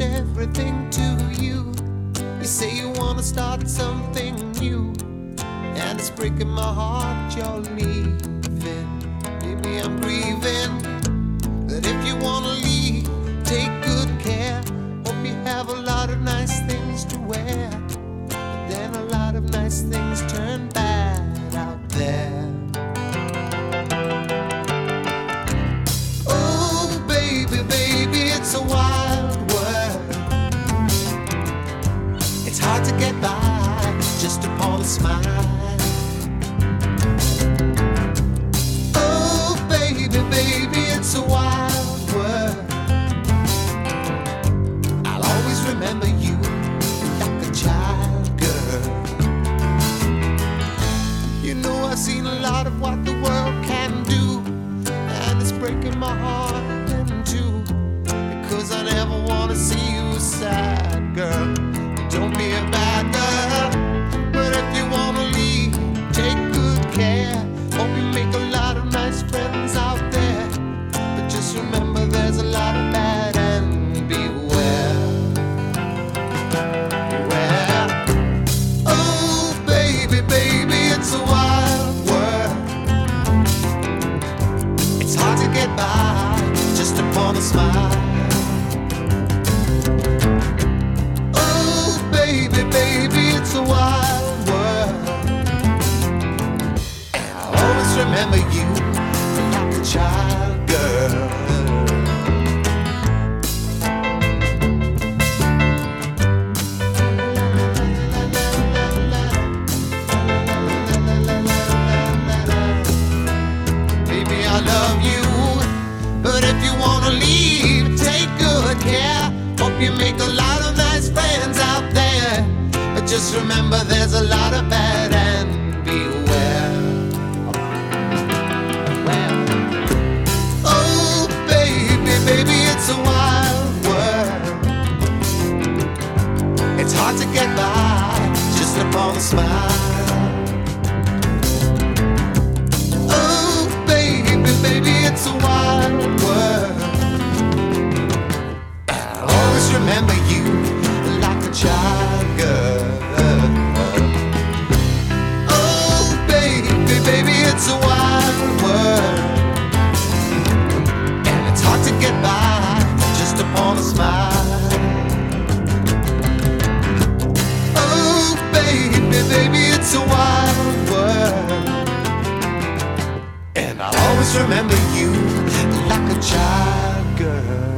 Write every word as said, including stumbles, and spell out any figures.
everything to you. You say you wanna start something new, and it's breaking my heart you're leaving. Baby, I'm grieving. But if you wanna leave, take good care. Hope you have a lot of nice things to wear, but then a lot of nice things turn bad out there. Oh baby, baby, it's a wild world. It's hard to get by just upon a smile. Oh baby, baby, it's a wild world. I'll always remember you like a child, girl. You know I've seen a lot of what the world can do, and it's breaking my heart in two, because I never want to see you sad, girl. Don't be a bad girl. But if you want to leave, take good care. Hope you make a lot of nice friends out there, but just remember there's a lot of bad, and beware. Beware. Oh baby, baby, it's a wild world. It's hard to get by just upon a smile. Oh baby, baby, it's a wild world, and I'll always remember you like a child, girl. Baby, I love you, but if you wanna leave, take good care. Hope you make a lot of nice friends out there, but just remember there's a lot of bad, and beware. Well, oh baby, baby, it's a wild world. It's hard to get by just upon a smile. Oh baby, baby, it's a wild world. I'll always remember you like a child, girl. Oh baby, baby, it's a wild world, and it's hard to get by just upon a smile. Oh baby, baby, it's a wild world, and I'll always remember you like a child, girl.